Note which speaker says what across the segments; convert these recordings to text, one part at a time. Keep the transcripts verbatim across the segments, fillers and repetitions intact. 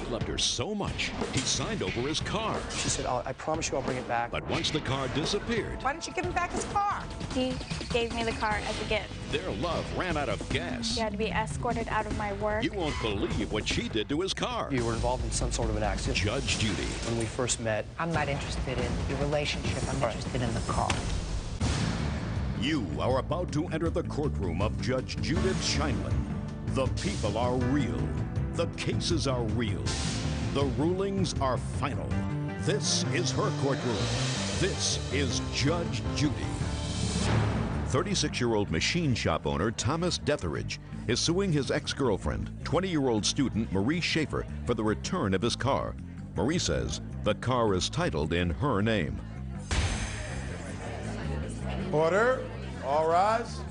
Speaker 1: loved her so much, he signed over his car.
Speaker 2: She said, I'll, I promise you I'll bring it back.
Speaker 1: But once the car disappeared...
Speaker 3: Why didn't you give him back his car?
Speaker 4: He gave me the car as a gift.
Speaker 1: Their love ran out of gas.
Speaker 4: He had to be escorted out of my work.
Speaker 1: You won't believe what she did to his car.
Speaker 2: You were involved in some sort of an accident.
Speaker 1: Judge Judy.
Speaker 2: When we first met...
Speaker 3: I'm not interested in your relationship. I'm
Speaker 2: Right.
Speaker 3: interested in the car.
Speaker 1: You are about to enter the courtroom of Judge Judith Scheinman. The people are real. The cases are real. The rulings are final. This is her courtroom. This is Judge Judy. thirty-six-year-old machine shop owner Thomas Detheridge is suing his ex-girlfriend, twenty-year-old student Marie Schaefer, for the return of his car. Marie says the car is titled in her name.
Speaker 5: Order. All rise.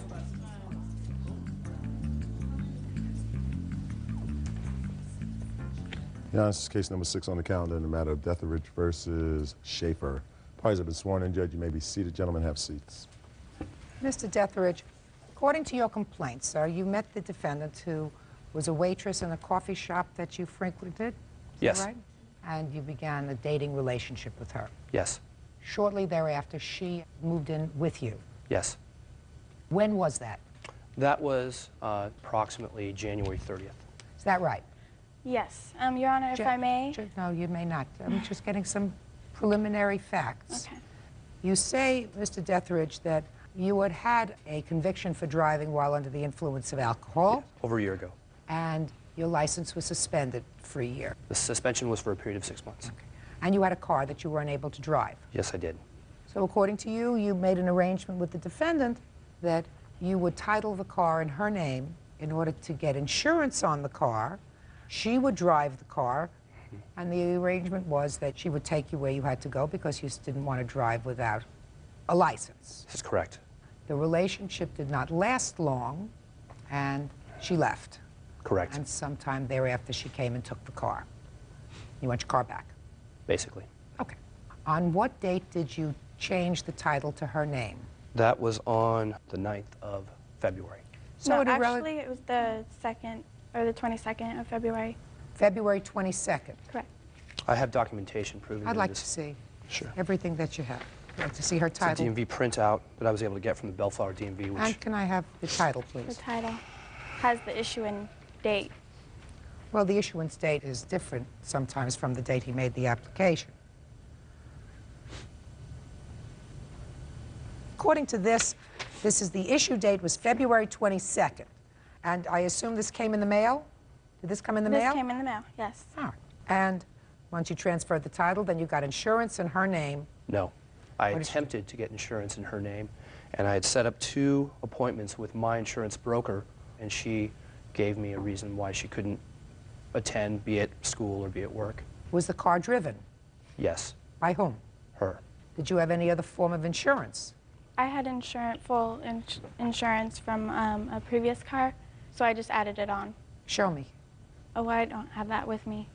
Speaker 6: Your Honor, this is case number six on the calendar in the matter of Detheridge versus Schaefer. Parties have been sworn in. Judge, you may be seated. Gentlemen, have seats.
Speaker 3: Mister Detheridge, according to your complaint, sir, you met the defendant who was a waitress in a coffee shop that you frequented? Is
Speaker 2: Yes.
Speaker 3: that right? And you began a dating relationship with her.
Speaker 2: Yes.
Speaker 3: Shortly thereafter, she moved in with you.
Speaker 2: Yes.
Speaker 3: When was that?
Speaker 2: That was uh, approximately January thirtieth.
Speaker 3: Is that right?
Speaker 4: Yes. Um, Your Honor, if
Speaker 3: Ju-
Speaker 4: I may.
Speaker 3: ju- No, you may not. I'm just getting some preliminary facts.
Speaker 4: Okay.
Speaker 3: You say, Mister Detheridge, that you had had a conviction for driving while under the influence of alcohol,
Speaker 2: Over a year ago.
Speaker 3: and your license was suspended for a year.
Speaker 2: The suspension was for a period of six months.
Speaker 3: And you had a car that you were unable to drive.
Speaker 2: Yes, I did.
Speaker 3: So according to you, you made an arrangement with the defendant that you would title the car in her name in order to get insurance on the car. She would drive the car, and the arrangement was that she would take you where you had to go because you didn't want to drive without a license.
Speaker 2: This is correct.
Speaker 3: The relationship did not last long, and she left.
Speaker 2: Correct.
Speaker 3: And sometime thereafter, she came and took the car. You want your car back?
Speaker 2: Basically.
Speaker 3: Okay. On what date did you change the title to her name?
Speaker 2: That was on the ninth of February.
Speaker 3: So
Speaker 4: no,
Speaker 3: it irrele-
Speaker 4: actually, it was the second or the twenty-second of February.
Speaker 3: February twenty-second.
Speaker 4: Correct.
Speaker 2: I have documentation proving
Speaker 3: I'd
Speaker 2: that
Speaker 3: like
Speaker 2: it
Speaker 3: to
Speaker 2: is-
Speaker 3: see
Speaker 2: Sure.
Speaker 3: everything that you have. I'd like to see her
Speaker 2: It's a
Speaker 3: title.
Speaker 2: D M V printout that I was able to get from the Bellflower D M V, which...
Speaker 3: And can I have the title,
Speaker 4: The
Speaker 3: please?
Speaker 4: title has the issuing date.
Speaker 3: Well, the issuance date is different sometimes from the date he made the application. According to this, this is the issue date was February twenty-second. And I assume this came in the mail? Did this come in the
Speaker 4: This
Speaker 3: mail?
Speaker 4: came in the mail, yes.
Speaker 3: All right. And once you transferred the title, then you got insurance in her name.
Speaker 2: No. I
Speaker 3: What did you do?
Speaker 2: attempted to get insurance in her name, and I had set up two appointments with my insurance broker, and she gave me a reason why she couldn't attend, be it school or be at work.
Speaker 3: Was the car driven?
Speaker 2: Yes,
Speaker 3: By whom?
Speaker 2: her.
Speaker 3: Did you have any other form of insurance?
Speaker 4: I had insurance, full ins insurance from um, a previous car, so I just added it on.
Speaker 3: Show me.
Speaker 4: Oh, I don't have that with me.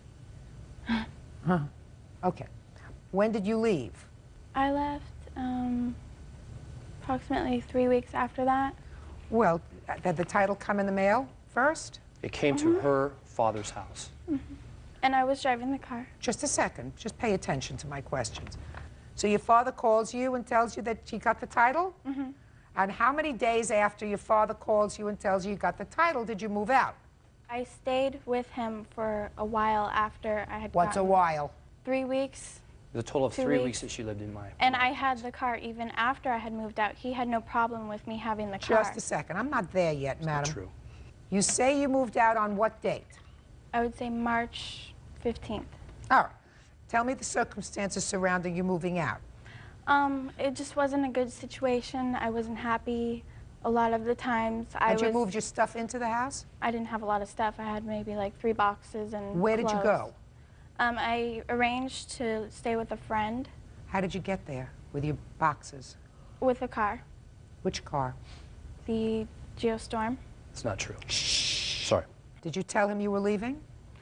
Speaker 3: Huh. Okay. When did you leave?
Speaker 4: I left um, approximately three weeks after that.
Speaker 3: Well, did the title come in the mail first?
Speaker 2: It came to her father's house.
Speaker 4: And I was driving the car.
Speaker 3: Just a second. Just pay attention to my questions. So your father calls you and tells you that he got the title?
Speaker 4: Mm-hmm.
Speaker 3: And how many days after your father calls you and tells you you got the title did you move out?
Speaker 4: I stayed with him for a while after I had
Speaker 3: What's a
Speaker 4: gotten-
Speaker 3: while?
Speaker 4: Three weeks.
Speaker 2: It was a total of
Speaker 4: Two
Speaker 2: three
Speaker 4: weeks.
Speaker 2: weeks that she lived in my...
Speaker 4: And I had the car even after I had moved out. He had no problem with me having the car.
Speaker 3: Just a second. I'm not there yet,
Speaker 2: It's not
Speaker 3: madam.
Speaker 2: true.
Speaker 3: You say you moved out on what date?
Speaker 4: I would say March fifteenth.
Speaker 3: All right. Tell me the circumstances surrounding you moving out.
Speaker 4: Um, it just wasn't a good situation. I wasn't happy a lot of the times. I
Speaker 3: Had you
Speaker 4: was,
Speaker 3: moved your stuff into the house?
Speaker 4: I didn't have a lot of stuff. I had maybe like three boxes and
Speaker 3: Where did you
Speaker 4: clothes.
Speaker 3: go?
Speaker 4: Um, I arranged to stay with a friend
Speaker 3: How did you get there with your boxes?
Speaker 4: with a car,
Speaker 3: Which car?
Speaker 4: the Geostorm.
Speaker 2: It's not true. Sorry.
Speaker 3: Did you tell him you were leaving?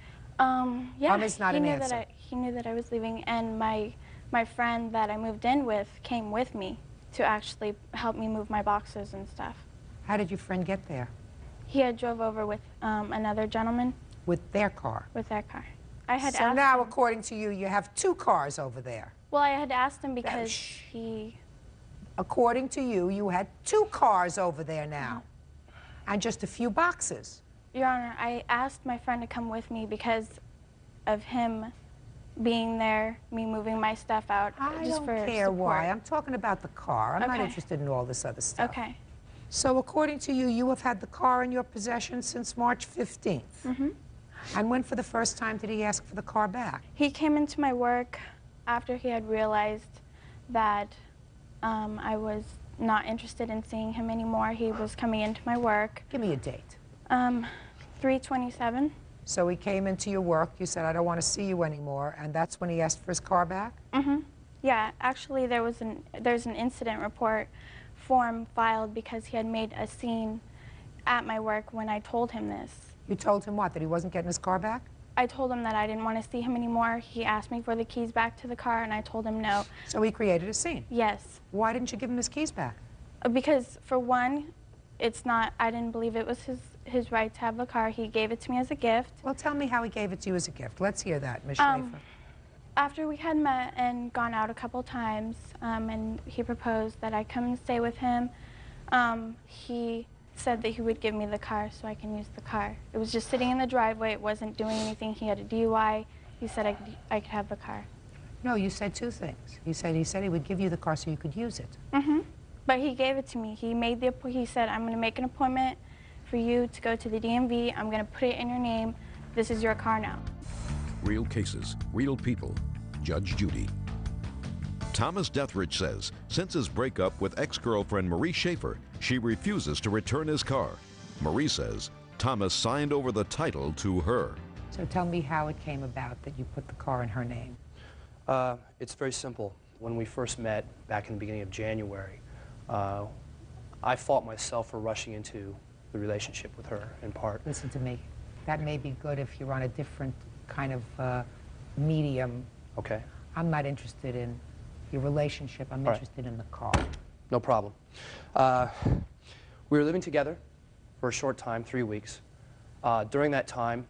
Speaker 4: Um, yeah,
Speaker 3: Um, it's not
Speaker 4: he
Speaker 3: an
Speaker 4: knew
Speaker 3: answer.
Speaker 4: that I, he knew that I was leaving, and my my friend that I moved in with came with me to actually help me move my boxes and stuff.
Speaker 3: How did your friend get there?
Speaker 4: He had drove over with um, another gentleman
Speaker 3: With their car.
Speaker 4: with their car. I had
Speaker 3: So
Speaker 4: asked
Speaker 3: now,
Speaker 4: him.
Speaker 3: according to you, you have two cars over there.
Speaker 4: Well, I had asked him because
Speaker 3: shh.
Speaker 4: he.
Speaker 3: According to you, you had two cars over there now, and just a few boxes.
Speaker 4: Your Honor, I asked my friend to come with me because of him being there, me moving my stuff out,
Speaker 3: I
Speaker 4: just
Speaker 3: don't
Speaker 4: for
Speaker 3: care
Speaker 4: support.
Speaker 3: why. I'm talking about the car. I'm not
Speaker 4: Okay.
Speaker 3: interested in all this other stuff.
Speaker 4: Okay.
Speaker 3: So according to you, you have had the car in your possession since March fifteenth.
Speaker 4: Mm-hmm.
Speaker 3: And when for the first time did he ask for the car back?
Speaker 4: He came into my work after he had realized that um, I was not interested in seeing him anymore. He was coming into my work.
Speaker 3: Give me a date.
Speaker 4: Um, three twenty-seven.
Speaker 3: So he came into your work, you said, I don't want to see you anymore, and that's when he asked for his car back?
Speaker 4: Mm-hmm. Yeah, actually there was an, there's an incident report form filed because he had made a scene at my work when I told him this.
Speaker 3: You told him what, that he wasn't getting his car back?
Speaker 4: I told him that I didn't want to see him anymore. He asked me for the keys back to the car, and I told him no.
Speaker 3: So he created a scene.
Speaker 4: Yes.
Speaker 3: Why didn't you give him his keys back?
Speaker 4: Uh, Because, for one, it's not, I didn't believe it was his, his right to have the car. He gave it to me as a gift.
Speaker 3: Well, tell me how he gave it to you as a gift. Let's hear that, Miz
Speaker 4: Um,
Speaker 3: Schaefer.
Speaker 4: After we had met and gone out a couple times, um, and he proposed that I come and stay with him, um, he said that he would give me the car so I can use the car. It was just sitting in the driveway. It wasn't doing anything. He had a D U I. He said I could, I could have the car.
Speaker 3: No, you said two things. He said he said he would give you the car so you could use it.
Speaker 4: Mm-hmm. But he gave it to me. He made the, appo- he said, I'm going to make an appointment for you to go to the D M V. I'm going to put it in your name. This is your car now.
Speaker 1: Real cases, real people. Judge Judy. Thomas Dethridge says since his breakup with ex-girlfriend Marie Schaefer, she refuses to return his car. Marie says Thomas signed over the title to her.
Speaker 3: So tell me how it came about that you put the car in her name.
Speaker 2: Uh, it's very simple. When we first met back in the beginning of January, uh, I fault myself for rushing into the relationship with her in part.
Speaker 3: Listen to me. That may be good if you're on a different kind of uh, medium.
Speaker 2: Okay?
Speaker 3: I'm not interested in your relationship. I'm
Speaker 2: All right.
Speaker 3: interested in the car.
Speaker 2: No problem. Uh, we were living together for a short time, three weeks. Uh, during that time,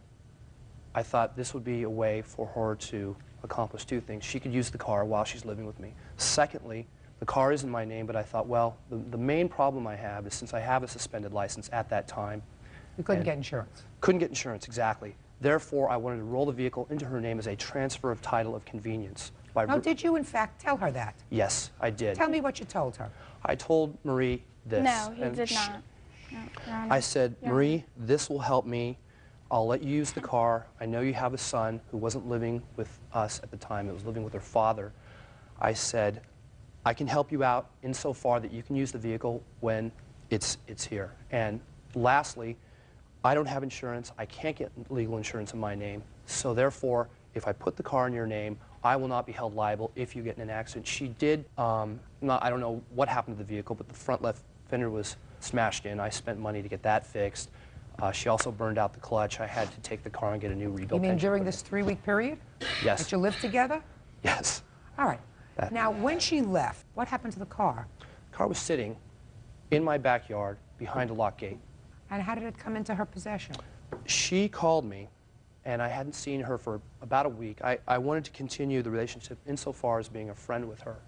Speaker 2: I thought this would be a way for her to accomplish two things. She could use the car while she's living with me. Secondly, the car is in my name, but I thought, well, the, the main problem I have is since I have a suspended license at that time,
Speaker 3: You couldn't
Speaker 2: And-
Speaker 3: get insurance.
Speaker 2: couldn't get insurance, exactly. Therefore, I wanted to roll the vehicle into her name as a transfer of title of convenience. By
Speaker 3: No,
Speaker 2: vir-
Speaker 3: did you in fact tell her that?
Speaker 2: Yes, I did.
Speaker 3: Tell me what you told her.
Speaker 2: I told Marie this.
Speaker 4: No, he
Speaker 2: and
Speaker 4: did
Speaker 2: sh-
Speaker 4: not. No, Your Honor.
Speaker 2: I said,
Speaker 4: Your
Speaker 2: Marie, this will help me. I'll let you use the car. I know you have a son who wasn't living with us at the time. It was living with her father. I said, I can help you out insofar that you can use the vehicle when it's, it's here. And lastly, I don't have insurance. I can't get legal insurance in my name. So therefore, if I put the car in your name, I will not be held liable if you get in an accident. She did, um, not, I don't know what happened to the vehicle, but the front left fender was smashed in. I spent money to get that fixed. Uh, she also burned out the clutch. I had to take the car and get a new rebuilt
Speaker 3: You mean
Speaker 2: engine
Speaker 3: during
Speaker 2: for it.
Speaker 3: this three-week period
Speaker 2: Yes.
Speaker 3: that you lived together?
Speaker 2: Yes.
Speaker 3: All right.
Speaker 2: That-
Speaker 3: Now, when she left, what happened to the car?
Speaker 2: The car was sitting in my backyard behind a lock gate.
Speaker 3: And how did it come into her possession?
Speaker 2: She called me, and I hadn't seen her for about a week. I, I wanted to continue the relationship insofar as being a friend with her.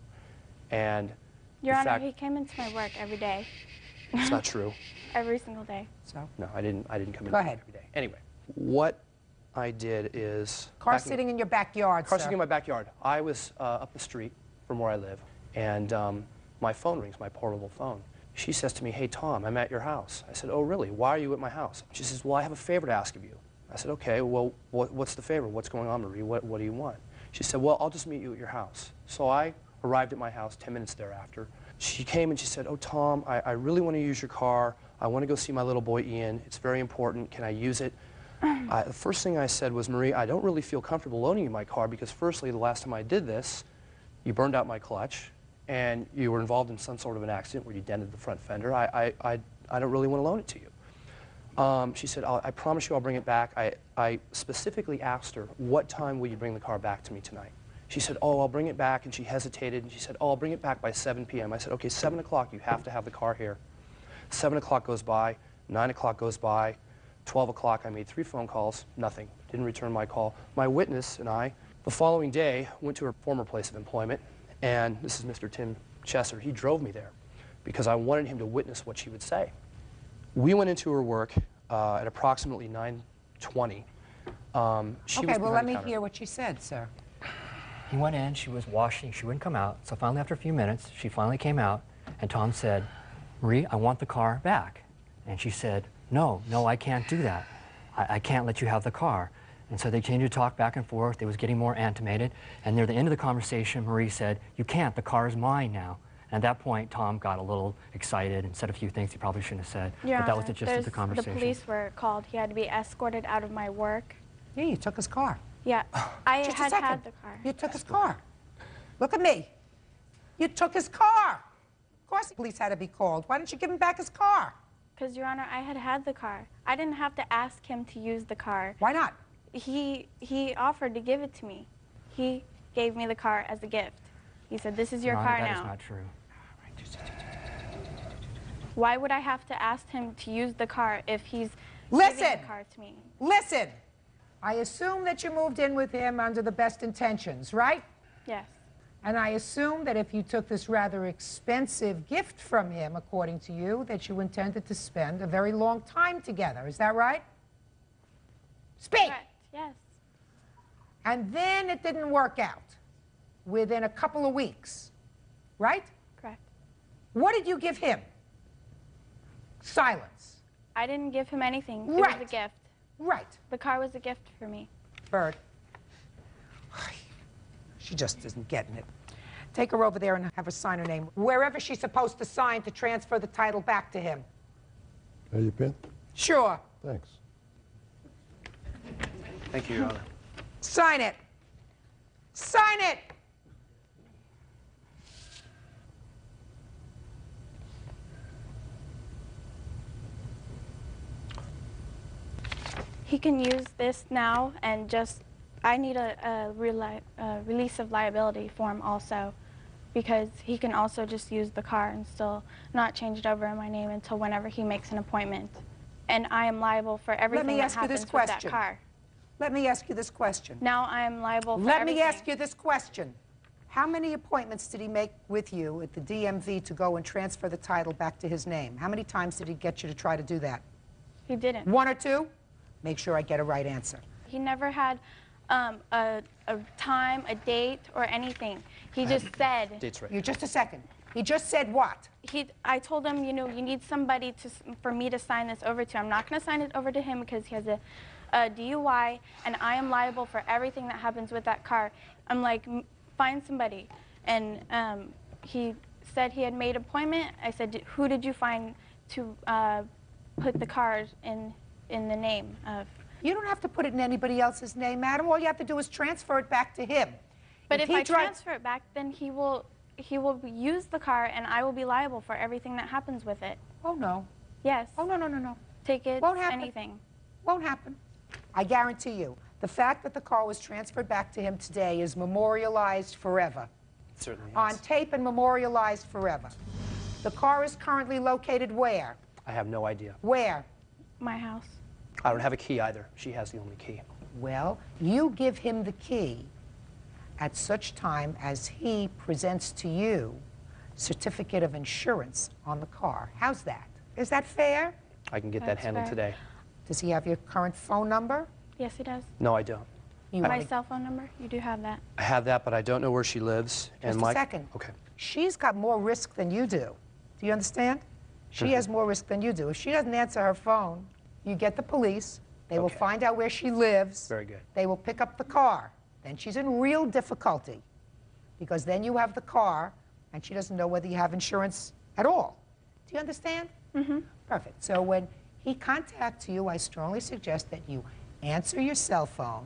Speaker 2: And
Speaker 4: Your
Speaker 2: in
Speaker 4: Honor,
Speaker 2: fact,
Speaker 4: he came into my work every day,
Speaker 2: it's not true.
Speaker 4: every single day.
Speaker 3: So,
Speaker 2: No, I didn't, I didn't come in
Speaker 3: Go ahead.
Speaker 2: every day. Anyway, what I did is...
Speaker 3: car
Speaker 2: back in-
Speaker 3: sitting in your backyard,
Speaker 2: Car
Speaker 3: sir.
Speaker 2: sitting in my backyard. I was uh, up the street from where I live, and um, my phone rings, my portable phone. She says to me, hey, Tom, I'm at your house. I said, oh, really? Why are you at my house? She says, well, I have a favor to ask of you. I said, okay, well, what, what's the favor? What's going on, Marie? What, what do you want? She said, well, I'll just meet you at your house. So I arrived at my house ten minutes thereafter. She came and she said, oh, Tom, I, I really want to use your car. I want to go see my little boy, Ian. It's very important. Can I use it? I, the first thing I said was, Marie, I don't really feel comfortable loaning you my car because firstly, the last time I did this, you burned out my clutch and you were involved in some sort of an accident where you dented the front fender. I, I, I, I don't really want to loan it to you. Um, she said, I'll, I promise you I'll bring it back. I, I specifically asked her, what time will you bring the car back to me tonight? She said, oh, I'll bring it back, and she hesitated, and she said, oh, I'll bring it back by seven p m I said, okay, seven o'clock, you have to have the car here. seven o'clock goes by, nine o'clock goes by, twelve o'clock, I made three phone calls, nothing. didn't return my call. My witness and I, the following day, went to her former place of employment, and this is Mister Tim Chesser. He drove me there because I wanted him to witness what she would say. We went into her work uh, at approximately nine twenty. Um, she
Speaker 3: Okay,
Speaker 2: was
Speaker 3: well,
Speaker 2: behind
Speaker 3: let
Speaker 2: the
Speaker 3: me
Speaker 2: counter.
Speaker 3: hear what she said, sir.
Speaker 7: He went in, she was washing, she wouldn't come out, so finally after a few minutes, she finally came out, and Tom said, Marie, I want the car back. And she said, no, no, I can't do that. I, I can't let you have the car. And so they continued to talk back and forth. It was getting more animated. And near the end of the conversation, Marie said, you can't, the car is mine now. And at that point, Tom got a little excited and said a few things he probably shouldn't have said.
Speaker 4: Your
Speaker 7: but that
Speaker 4: Honor,
Speaker 7: was the gist
Speaker 4: there's-
Speaker 7: of the conversation.
Speaker 4: The police were called. He had to be escorted out of my work.
Speaker 3: Yeah, you took his car.
Speaker 4: Yeah, I
Speaker 3: Just a
Speaker 4: had
Speaker 3: second.
Speaker 4: had the car.
Speaker 3: You took his car. Look at me. You took his car. Of course the police had to be called. Why didn't you give him back his car?
Speaker 4: Because, Your Honor, I had had the car. I didn't have to ask him to use the car.
Speaker 3: Why not?
Speaker 4: He, he offered to give it to me. He gave me the car as a gift. He said, this is your
Speaker 7: Your Honor,
Speaker 4: car
Speaker 7: that
Speaker 4: now.
Speaker 7: is not true.
Speaker 4: Why would I have to ask him to use the car if he's
Speaker 3: Listen.
Speaker 4: giving the car to me?
Speaker 3: Listen. I assume that you moved in with him under the best intentions, right?
Speaker 4: Yes.
Speaker 3: And I assume that if you took this rather expensive gift from him, according to you, that you intended to spend a very long time together. Is that right? Speak.
Speaker 4: Correct. Yes.
Speaker 3: And then it didn't work out within a couple of weeks, right?
Speaker 4: Correct.
Speaker 3: What did you give him? Silence.
Speaker 4: I didn't give him anything. It
Speaker 3: Right.
Speaker 4: was a gift.
Speaker 3: Right.
Speaker 4: The car was a gift for me.
Speaker 3: Bird. She just isn't getting it. Take her over there and have her sign her name wherever she's supposed to sign to transfer the title back to him.
Speaker 6: Have your pen?
Speaker 3: Sure.
Speaker 6: Thanks.
Speaker 2: Thank you, Your Honor.
Speaker 3: Sign it. Sign it.
Speaker 4: He can use this now and just, I need a, a, reli a release of liability form also, because he can also just use the car and still not change it over in my name until whenever he makes an appointment. And I am liable for everything
Speaker 3: me
Speaker 4: that
Speaker 3: ask you this
Speaker 4: happens with that
Speaker 3: question.
Speaker 4: car.
Speaker 3: Let me ask you this question.
Speaker 4: Now I am liable for
Speaker 3: Let
Speaker 4: everything.
Speaker 3: me ask you this question. How many appointments did he make with you at the D M V to go and transfer the title back to his name? How many times did he get you to try to do that?
Speaker 4: He didn't.
Speaker 3: One or two? Make sure I get a right answer.
Speaker 4: He never had um, a, a time, a date, or anything. He just said,
Speaker 2: Date's right.
Speaker 3: You just a second. He just said what?
Speaker 4: he, I told him, you know, you need somebody to, s- for me to sign this over to. I'm not going to sign it over to him because he has a, a D U I, and I am liable for everything that happens with that car. I'm like, "M- find somebody. And um, he said he had made an appointment. I said, "D- who did you find to uh, put the car in, in the name of?
Speaker 3: You don't have to put it in anybody else's name, madam. All you have to do is transfer it back to him.
Speaker 4: But if,
Speaker 3: he
Speaker 4: I
Speaker 3: drives-
Speaker 4: transfer it back, then he will, he will use the car, and I will be liable for everything that happens with it.
Speaker 3: Oh, no.
Speaker 4: Yes.
Speaker 3: Oh, no, no, no, no.
Speaker 4: Tickets,
Speaker 3: Won't happen.
Speaker 4: anything.
Speaker 3: Won't happen. I guarantee you. The fact that the car was transferred back to him today is memorialized forever.
Speaker 2: Certainly is.
Speaker 3: On tape and memorialized forever. The car is currently located where?
Speaker 2: I have no idea.
Speaker 3: Where?
Speaker 4: My house.
Speaker 2: I don't have a key either. She has the only key.
Speaker 3: Well, you give him the key at such time as he presents to you certificate of insurance on the car. How's that? Is that fair?
Speaker 2: I can get that
Speaker 4: That's
Speaker 2: handled
Speaker 4: fair.
Speaker 2: today.
Speaker 3: Does he have your current phone number?
Speaker 4: Yes, he does.
Speaker 2: No, I don't.
Speaker 3: You
Speaker 4: My
Speaker 3: wanna-
Speaker 4: cell phone number, you do have that.
Speaker 2: I have that, but I don't know where she lives. and
Speaker 3: Just a
Speaker 2: my...
Speaker 3: second.
Speaker 2: Okay.
Speaker 3: She's got more risk than you do. Do you understand? She has more risk than you do. If she doesn't answer her phone, you get the police. They will
Speaker 2: Okay.
Speaker 3: find out where she lives.
Speaker 2: Very good.
Speaker 3: They will pick up the car. Then she's in real difficulty because then you have the car and she doesn't know whether you have insurance at all. Do you understand? Mm-hmm. Perfect. So when he contacts you, I strongly suggest that you answer your cell phone,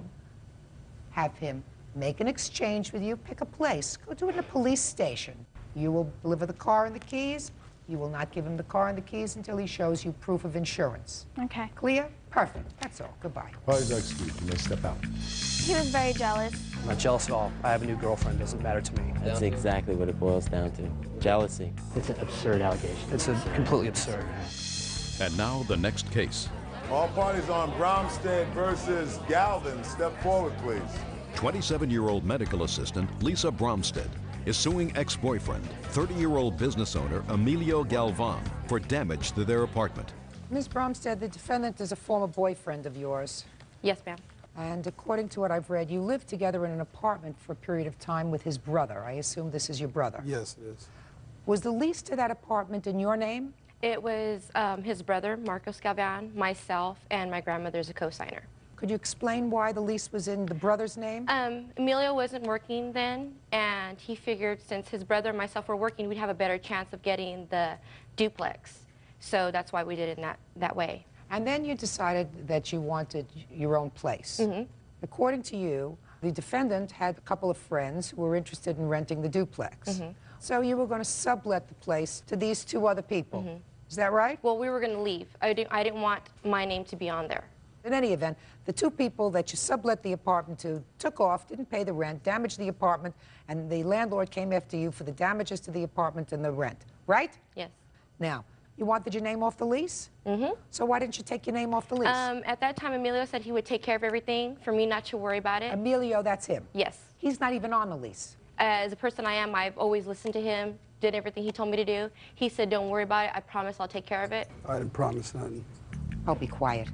Speaker 3: have him make an exchange with you, pick a place. Go do it in a police station. You will deliver the car and the keys. You will not give him the car and the keys until he shows you proof of insurance.
Speaker 4: Okay.
Speaker 3: Clear? Perfect. That's all. Goodbye.
Speaker 6: Parties are excused. You may step out.
Speaker 4: He was very jealous.
Speaker 2: I'm not jealous at all. I have a new girlfriend. Doesn't matter to me.
Speaker 8: That's exactly what it boils down to. Jealousy.
Speaker 7: It's an absurd allegation.
Speaker 2: It's a completely absurd.
Speaker 1: And now the next case.
Speaker 5: All parties on Bromstead versus Galvin. Step forward, please.
Speaker 1: twenty-seven-year-old medical assistant Lisa Bromstead is suing ex-boyfriend, thirty-year-old business owner Emilio Galvan, for damage to their apartment.
Speaker 3: Miz Bromstead, the defendant is a former boyfriend of yours.
Speaker 9: Yes, ma'am.
Speaker 3: And according to what I've read, you lived together in an apartment for a period of time with his brother. I assume this is your brother.
Speaker 10: Yes, it is.
Speaker 3: Was the lease to that apartment in your name?
Speaker 9: It was um, his brother, Marcos Galvan, myself, and my grandmother's a co-signer.
Speaker 3: Could you explain why the lease was in the brother's name?
Speaker 9: Um, Emilio wasn't working then, and he figured since his brother and myself were working, we'd have a better chance of getting the duplex. So that's why we did it in that, that way.
Speaker 3: And then you decided that you wanted your own place.
Speaker 9: Mm-hmm.
Speaker 3: According to you, the defendant had a couple of friends who were interested in renting the duplex.
Speaker 9: Mm-hmm.
Speaker 3: So you were going to sublet the place to these two other people.
Speaker 9: Mm-hmm.
Speaker 3: Is that right?
Speaker 9: Well, we were going to leave. I didn't, I didn't want my name to be on there.
Speaker 3: In any event, the two people that you sublet the apartment to took off, didn't pay the rent, damaged the apartment, and the landlord came after you for the damages to the apartment and the rent, right?
Speaker 9: Yes.
Speaker 3: Now, you wanted your name off the lease?
Speaker 9: Mm-hmm.
Speaker 3: So why didn't you take your name off the lease?
Speaker 9: Um, at that time, Emilio said he would take care of everything for me not to worry about it.
Speaker 3: Emilio, that's him?
Speaker 9: Yes.
Speaker 3: He's not even on the lease?
Speaker 9: As a person I am, I've always listened to him, did everything he told me to do. He said, don't worry about it. I promise I'll take care of it.
Speaker 10: I didn't promise nothing.
Speaker 3: Oh, be quiet.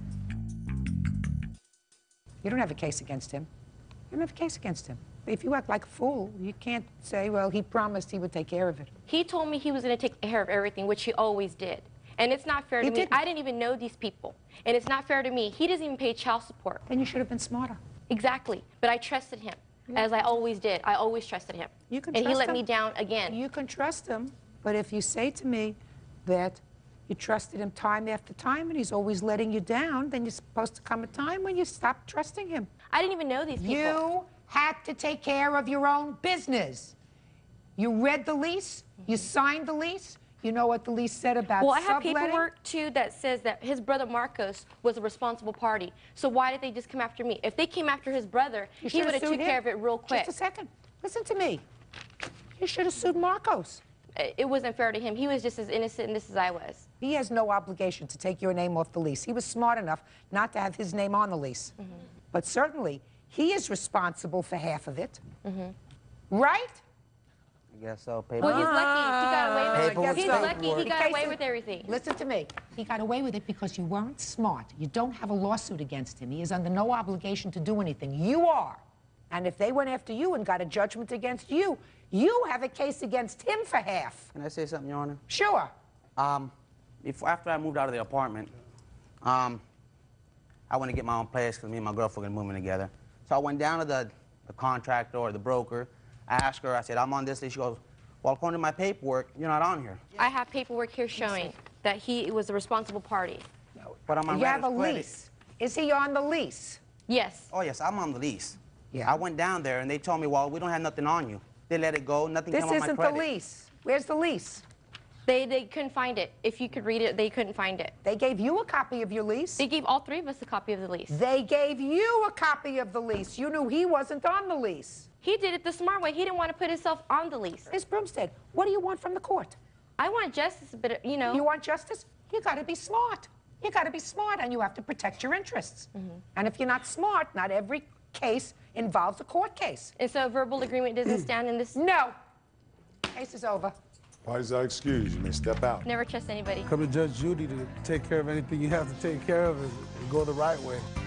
Speaker 3: You don't have a case against him. You don't have a case against him. If you act like a fool, you can't say, well, he promised he would take care of it.
Speaker 9: He told me he was going to take care of everything, which he always did. And it's not fair
Speaker 3: He
Speaker 9: to me.
Speaker 3: didn't.
Speaker 9: I didn't even know these people. And it's not fair to me. He doesn't even pay child support.
Speaker 3: Then you should have been smarter.
Speaker 9: Exactly. But I trusted him,
Speaker 3: Yeah.
Speaker 9: as I always did. I always trusted him.
Speaker 3: You can
Speaker 9: and he
Speaker 3: trust
Speaker 9: let
Speaker 3: him.
Speaker 9: me down again.
Speaker 3: You can trust him, but if you say to me that you trusted him time after time and he's always letting you down, then you're supposed to come a time when you stop trusting him.
Speaker 9: I didn't even know these people.
Speaker 3: You had to take care of your own business. You read the lease, you signed the lease, you know what the lease said about
Speaker 9: Well, I have
Speaker 3: subletting?
Speaker 9: paperwork, too, that says that his brother Marcos was a responsible party. So why did they just come after me? If they came after his brother,
Speaker 3: You
Speaker 9: he
Speaker 3: should
Speaker 9: would have
Speaker 3: sued
Speaker 9: took
Speaker 3: him.
Speaker 9: care of it real quick.
Speaker 3: Just a second. Listen to me. You should have sued Marcos.
Speaker 9: It it wasn't fair to him. He was just as innocent in this as I was.
Speaker 3: He has no obligation to take your name off the lease. He was smart enough not to have his name on the lease.
Speaker 9: Mm-hmm.
Speaker 3: But certainly, he is responsible for half of it.
Speaker 9: Mm-hmm.
Speaker 3: Right?
Speaker 8: I guess so. Paper.
Speaker 9: Well, he's lucky. He got away with
Speaker 8: Paperwork,
Speaker 9: it. He's
Speaker 8: paperwork.
Speaker 9: lucky. He got
Speaker 3: Okay,
Speaker 9: away
Speaker 3: so-
Speaker 9: with everything.
Speaker 3: Listen to me. He got away with it because you weren't smart. You don't have a lawsuit against him. He is under no obligation to do anything. You are. And if they went after you and got a judgment against you, you have a case against him for half.
Speaker 11: Can I say something, Your Honor?
Speaker 3: Sure.
Speaker 11: Um, before, after I moved out of the apartment, um, I went to get my own place because me and my girlfriend were moving together. So I went down to the, the contractor or the broker. I asked her, I said, I'm on this list. She goes, well, according to my paperwork, you're not on here.
Speaker 9: I have paperwork here showing that he was a responsible party.
Speaker 11: But I'm on
Speaker 3: You have a
Speaker 11: writer's credit.
Speaker 3: lease. Is he on the lease?
Speaker 9: Yes.
Speaker 11: Oh, yes, I'm on the lease.
Speaker 3: Yeah.
Speaker 11: I went down there, and they told me, well, we don't have nothing on you. They let it go. Nothing
Speaker 3: This
Speaker 11: came on my
Speaker 3: isn't
Speaker 11: credit.
Speaker 3: the lease. Where's the lease?
Speaker 9: They, they couldn't find it. If you could read it, they couldn't find it.
Speaker 3: They gave you a copy of your lease.
Speaker 9: They gave all three of us a copy of the lease.
Speaker 3: They gave you a copy of the lease. You knew he wasn't on the lease.
Speaker 9: He did it the smart way. He didn't want to put himself on the lease.
Speaker 3: Miz Bromstead, what do you want from the court?
Speaker 9: I want justice, but, you know.
Speaker 3: You want justice? You got to be smart. You got to be smart, and you have to protect your interests.
Speaker 9: Mm-hmm.
Speaker 3: And if you're not smart, not every case involves a court case.
Speaker 9: And so a verbal agreement doesn't stand in this.
Speaker 3: No. Case is over.
Speaker 6: Parties are excused. You may step out.
Speaker 9: Never trust anybody.
Speaker 10: Come to Judge Judy to take care of anything you have to take care of and go the right way.